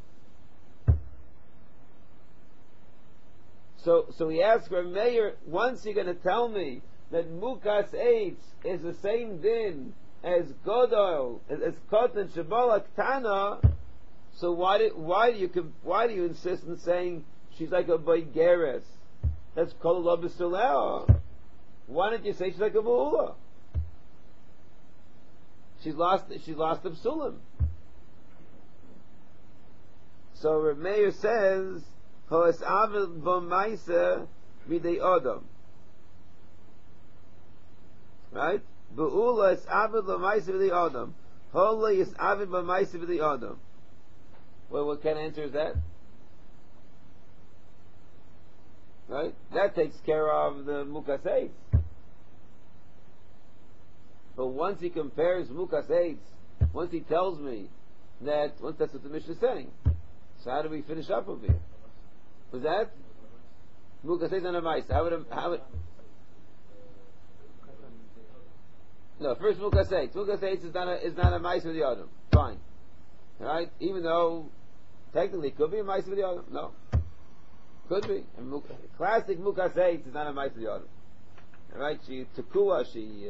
So we ask Reb Meir, once you're going to tell me that Mukas Eitz is the same din as Godol, as Kotan Shabala Ktana, so why do you insist in saying she's like a Begeres? That's called a B'Suleh. Why don't you say she's like a B'ula? She's lost the B'Sulim. So Reb Meir says, Ho'es Avid B'Maisa B'Dei Odom. Right? B'Ula is Avid B'Maisa B'Dei Odom. Ho'la is Avid B'Maisa B'Dei Odom. Well, what kind of answer is that? Right? That takes care of the Mukas Eitz. But once he compares Mukas Eitz, once he tells me that, once that's what the Mishnah is saying, so how do we finish up over here? Was that? Mukas Eitz and a Maisa. How would no, first Mukas Eitz. Mukas Eitz is not a Maisa with the Adam. Fine. Right? Even though, technically, it could be a Maisa with the Adam. No. Could be. Classic Mukas Eitz is not a Maisa Yodam. Right? She Tekua, she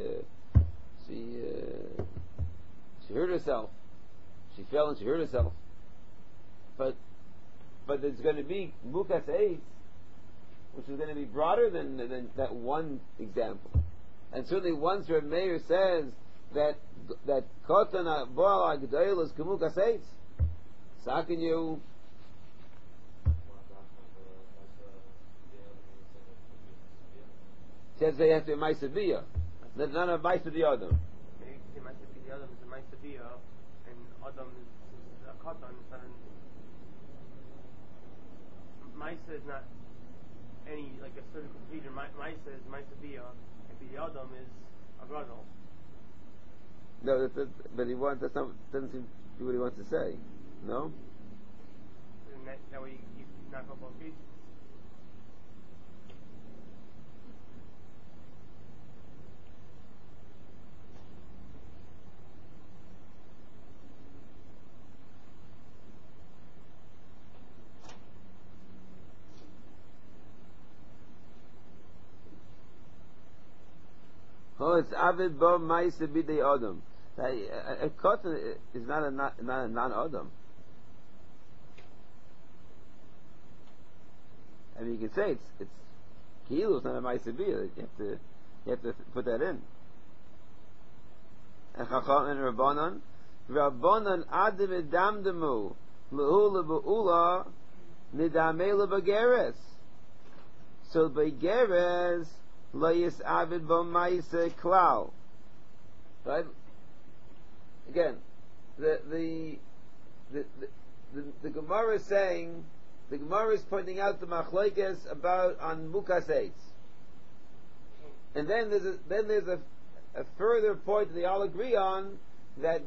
hurt herself. She fell and she hurt herself. But there's going to be Mukas Eitz, which is going to be broader than that one example. And certainly once Reb Meir says that Kotan Bo'al Agdoil is Kemukas Eitz, so how can you says they have to be Ma'aseh Bia. That's not a Ma'aseh Bia Adam.
Ma'aseh Bia Adam is a Ma'aseh Bia, and Adam is a Katan. Ma'aseh is not any, like a certain procedure. Ma'aseh is Ma'aseh Bia, and Bia Adam is a Gadol.
No, but doesn't seem to be what he wants to say. No?
And that way you knock off both pieces.
Oh, it's Avid Bo Ma'aseh B'Dei Adam. A cotton is not a non-Adam. I mean, you can say it's Kilu, it's not a Ma'aseh Bia. You have to put that in. And Chacham and Rabbanan Adim Edamdemu Le'ula Be'ula Nidamei Le'Bageres. So Begeres Layis Avid Bomaise Klal. Right? Again, the Gemara is saying, the Gemara is pointing out the machlokes about on Mukas Eitz. And then there's a further point that they all agree on that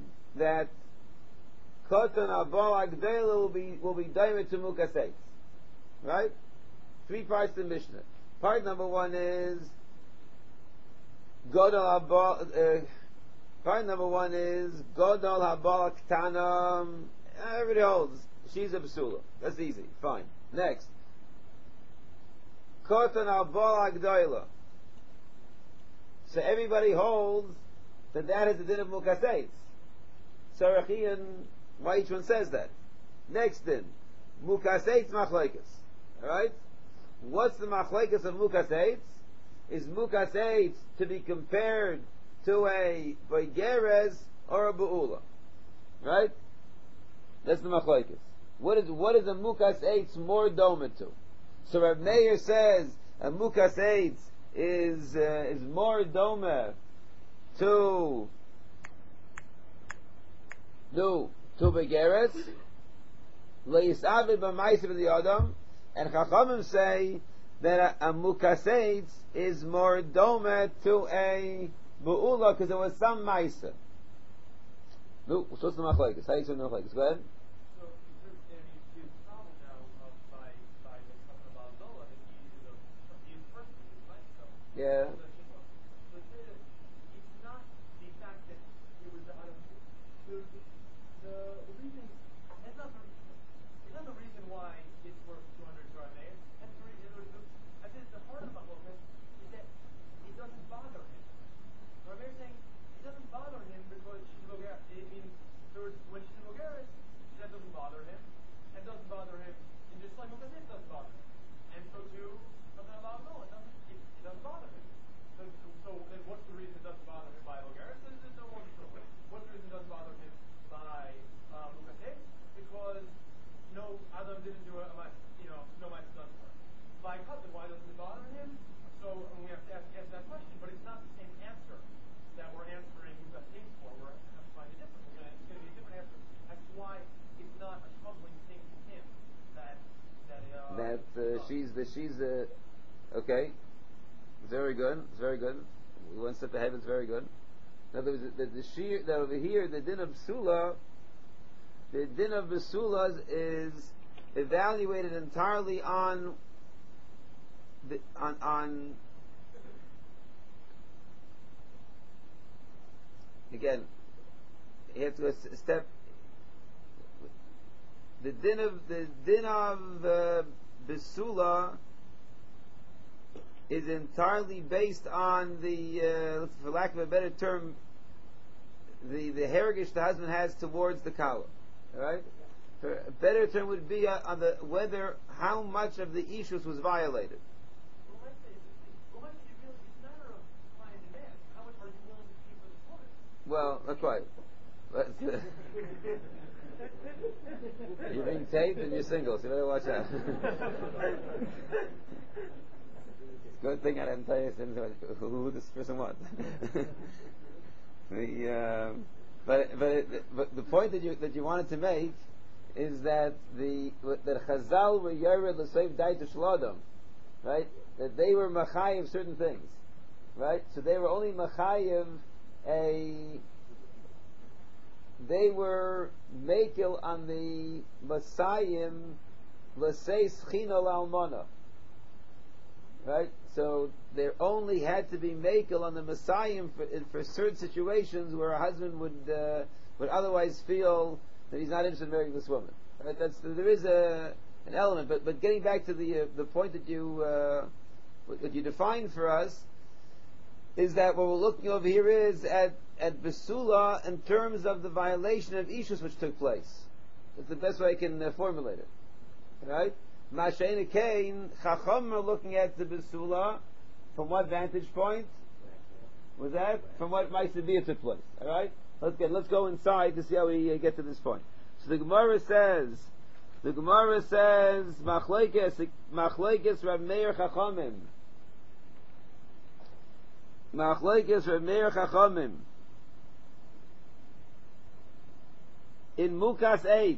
Kotan Abal Agdela will be daimah to Mukas Eitz. Right? 3 parts of the Mishnah. Part number 1 is Godal Abal. Part number 1 is Godal Habal Ktanam. Everybody holds she's a Basula. That's easy. Fine. Next. Kotan Abal Agdela. So everybody holds that is the din of Mukas Eitz. Sarachian, why each one says that? Next din, Mukas Eitz machlokes. Alright? What's the machlokes of Mukas Eitz? Is Mukas Eitz to be compared to a Begeres or a Be'ula? Right? That's the machlokes. What is a Mukas Eitz more doma to? So Rav Meir says a Mukas Eitz is more doma to Begeres, Le'isavid b'maisav of the Adam, and Chachamim say that a Mukas Eitz is more doma to a Be'ula because there was some Maisa. No, what's the machlokes? How do you say the machlokes? Go ahead.
So, you problem now by talking about Noah, that he is a person, right? So,
Yeah.
so it's not the fact that it was out of the reason. It's not the reason why it's worth 200 Rameir. That's the reason. I think the heart of the whole thing is that it doesn't bother him. Rameir saying it doesn't bother him because she's Bulgarian. It means when she's Bulgarian, that doesn't bother him, and doesn't bother him in just like because it doesn't bother him. And so too, something about no, it doesn't bother him. So then what's the reason it doesn't bother him by Bulgarian? There's no one to it. What's the reason it doesn't bother him by Mukas? Because no Adam didn't do no mice done for him. By Katan, why doesn't it bother him? So we have to ask that question, but it's not the same answer that we're answering Mukas for. We're going to find a different. It's going to be a different answer. That's why it's not a troubling thing to him
she's okay. Very good. It's very good. One step ahead. It's very good. In other words, that over here, the din of Basula is evaluated entirely on again. You have to step. The din of Basula is entirely based on the, for lack of a better term, the heritage the husband has towards the kala. Right? A better term would be on the whether how much of the ishus was violated. Well, not quite. But, you're being taped and you're single, so you better watch out. Good thing I didn't tell you who this person was. But the point that you wanted to make is that that Chazal were Yered l'Seif Daita Shlodom, right? That they were machayev certain things, right? So they were only machayev they were makil on the Masayim l'Seis Chino l'Almana, right? So there only had to be makil on the Masayim for certain situations where a husband would otherwise feel that he's not interested in marrying this woman. Right? There is an element, but getting back to the point that you defined for us is that what we're looking over here is at Basula in terms of the violation of Ishus which took place. That's the best way I can formulate it. Right? Masha'ena Kain, Chacham are looking at the Basula from what vantage point? Was that? From what Ma'aseh took place. Alright? Let's go inside to see how we get to this point. So the Gemara says, The Gemara says, Machlekes Rab Meir Chachamim. Machlekes Rab Meir Chachamim. In Mukas Eitz.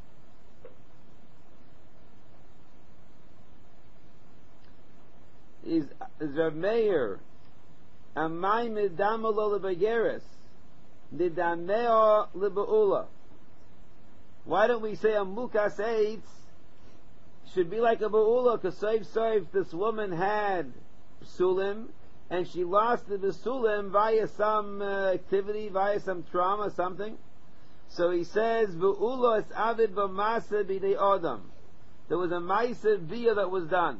Is Rab Meir Amay Midamo Lo Lebegeres Nidameo Lebeula. Why don't we say a Mukas Eitz should be like a Be'ula? Because Soif, this woman had Psulim, and she lost the Psulim via some activity, via some trauma, something. So he says, Be'ula is avid b'masa b'dei Adam. There was a Maisa Bia that was done.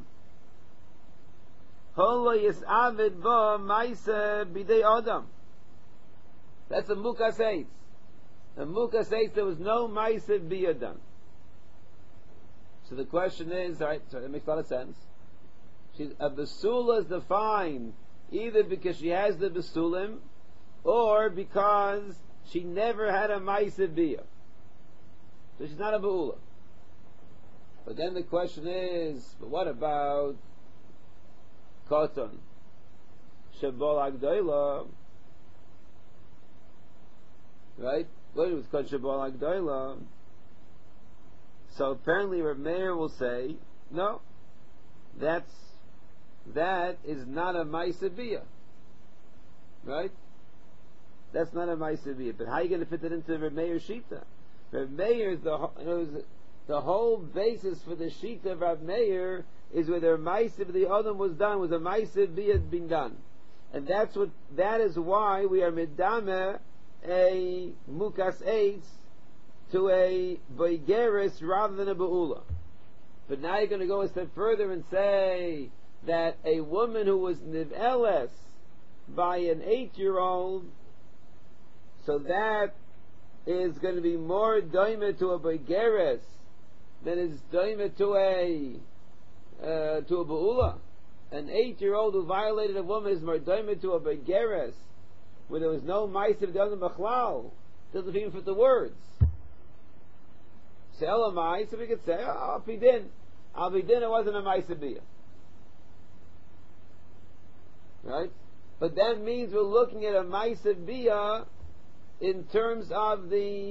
Holo is avid b'masa b'dei Adam. That's a Mukas Eitz. The Mukas Eitz, there was no Maisa Bia done. So the question is, alright, so that makes a lot of sense. A Besula is defined either because she has the Besulim, or because she never had a Maisa Bia. So she's not a Be'ula. But then the question is, but what about Koton? Shabol Agdoila. Right? What was called Shabal Agdoila? So apparently Reb Meir will say, no, that is not a Maisa Bia. Right? That's not a Maisa Bia. But how are you going to fit it into Reb Meir's Shita? Reb Meir is the whole basis for the Shita of Reb Meir is whether Maisa the Adam was done, was a Maisa Bia had been done. And that is why we are Midameh a Mukas Eitz to a Beigeris rather than a Be'ula. But now you're going to go a step further and say that a woman who was Niv'eles by an 8-year-old, so that is going to be more doime to a Beigeris than is doime to a Be'ula. An 8-year-old who violated a woman is more doime to a Beigeris where there was no Ma'aser B'Adam B'chlal, doesn't even fit the words. Say Elamai, so we could say, Al Pidin, it wasn't a Ma'aser B'Ya. Right? But that means we're looking at a Ma'aser B'Ya in terms of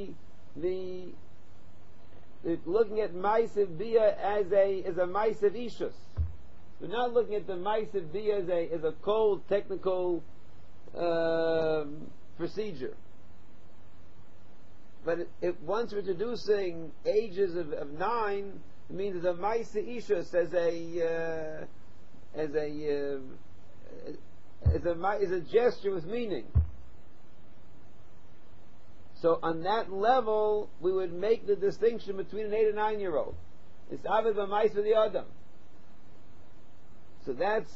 looking at Ma'aser B'Ya as a Ma'aser Ishus. We're not looking at the Ma'aser B'Ya as a cold technical procedure. But if once we're introducing ages of 9, it means the Maisa Ishus as a gesture with meaning. So on that level, we would make the distinction between an 8 and 9-year-old. It's Avid B'Maisa the Adam. So that's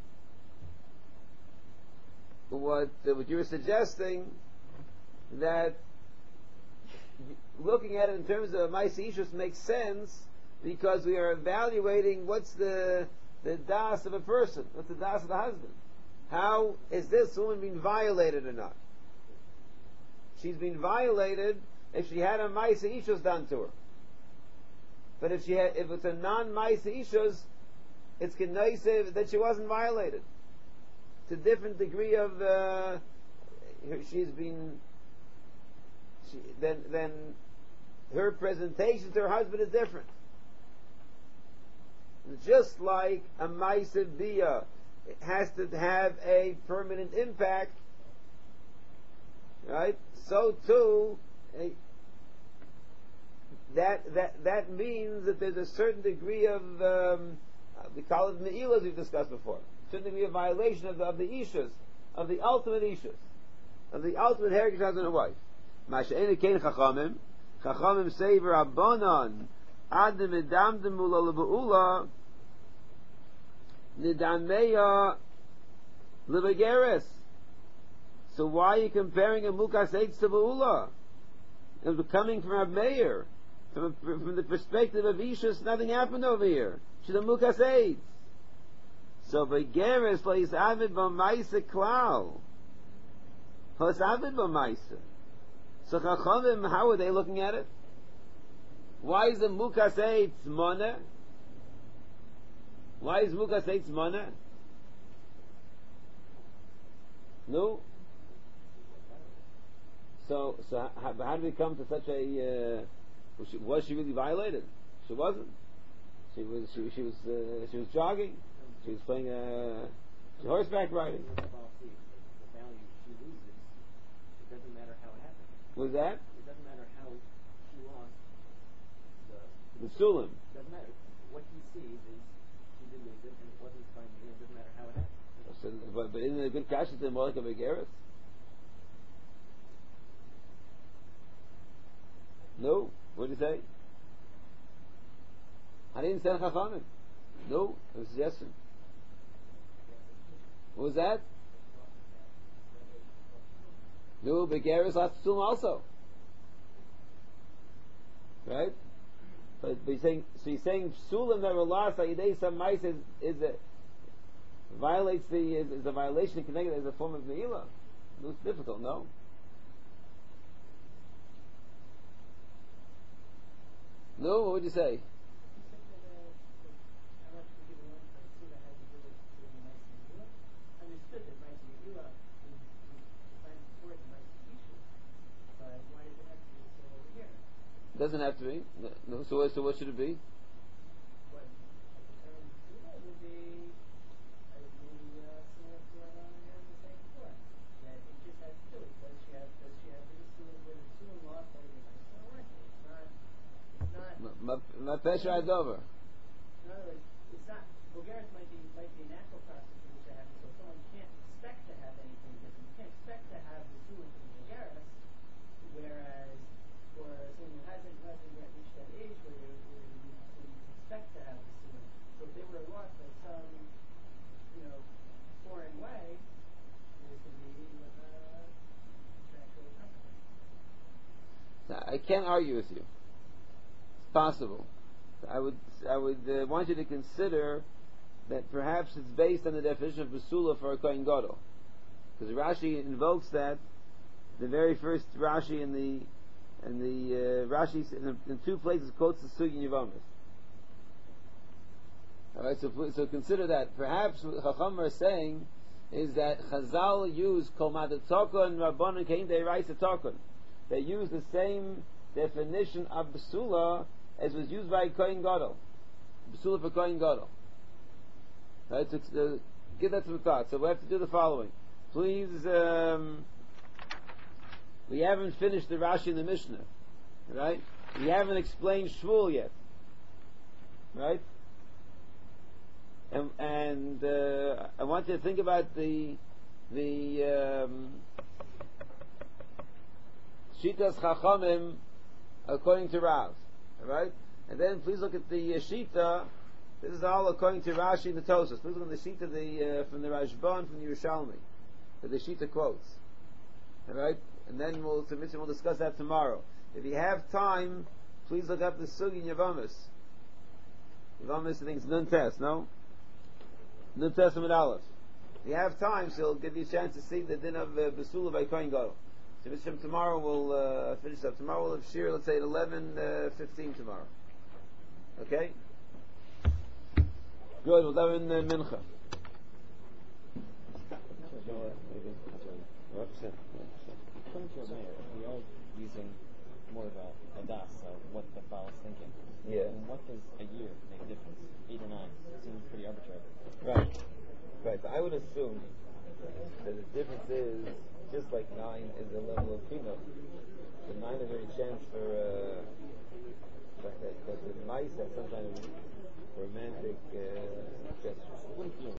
what you were suggesting, that looking at it in terms of Maisa Ishus makes sense because we are evaluating what's the das of a person, what's the das of the husband. How is this woman being violated or not? She's been violated if she had a Maisa Ishus done to her. But if it's a non-Maisa Ishus, it's K'naisev that she wasn't violated. It's a different degree of then her presentation to her husband is different. Just like a Maisa Bia, it has to have a permanent impact, right? So too, that means that there's a certain degree of we call it me'ilah, as we've discussed before. Certain degree of violation of the ishus, of the ultimate ishus, of the ultimate heritage husband and wife. Masha'ena kein chachamim say v'rabbanon adam edamdem ula lebe'ula nidameya lebegeres. So why are you comparing a mukas eitz to be'ula? It was coming from Rab Meir. From the perspective of ishus, nothing happened over here. She's a mukas eitz. So begeres lo yisavid b'maisa klal. Lo yisavid b'maisa. So chachamim, how are they looking at it? Why is the Mukas Eitz Mona? Why is Mukas Eitz Mona? No? So how did we come to such a, was she really violated? She wasn't. She was jogging. She was playing horseback riding.
The value she loses, it doesn't matter how it happened.
Was that?
It doesn't matter how she lost
The Sulim.
It doesn't matter. What he sees is she did lose it, and it wasn't fine to him. It doesn't matter how it happened.
So, but isn't it a good kasha to more like a Begeris? No? What did you say? I didn't say Chachamim. No, it was a suggestion. What was that? No, Begeris lost Sulim also. Right? But he's saying, so he's saying Sulim that were lost by Yidei Samais is a violation connected as a form of Ne'ilah. It looks difficult, no? No, what would you say? Doesn't have to be. No. So what should it be? My pressure is over.
In other words, it's not. Bulgaris might be a natural process in which it happens, so someone can't expect to have anything different. You can't expect to have the Sulim from Bulgaris, whereas for someone who hasn't yet reached that age where you expect to have the Sulim. So if they were lost by some, foreign way, this would be natural consequence.
Now, I can't argue with you. It's possible. I would want you to consider that perhaps it's based on the definition of Basula for a Kohen Gadol, because Rashi invokes that the very first Rashi in Rashi in two places quotes the Sugi Yevamos. All right, so consider that. Perhaps what Chacham are saying is that Chazal use Kol Madatokon Rabbanon Kein Deiraisa Tokon. They use the same definition of Basula as was used by Kohen Gadol. Basula for Kohen Gadol. Right, so give that some thought. So we have to do the following. Please, we haven't finished the Rashi and the Mishnah. Right? We haven't explained Shmuel yet. Right? And I want you to think about the Shitas Chachamim according to Rav. Alright? And then please look at the Shita. This is all according to Rashi and the Tosas. Please look at the Shita from the Rashban, from the Yerushalmi, that the Shita quotes. Alright? And then we'll discuss that tomorrow. If you have time, please look up the Sugi in Yevamos. Yevamos, I think it's Nun Tes, no? Nun Testament Aleph. If you have time, so it'll give you a chance to see the din of Basula by Kohen Gadol. So Mr. Tomorrow we'll finish up. Tomorrow we'll have Shir, let's say at 11:15 tomorrow. Okay? Good, we'll have in Mincha.
According to your mayor, we are using more of a das of what the file is thinking.
Yeah.
And what does a year make a difference? 8 or 9? It seems pretty arbitrary.
Right. Right. So I would assume that the difference is just like 9 is the level of Pinot. So 9 is a chance for that the mice have some kind of romantic gesture.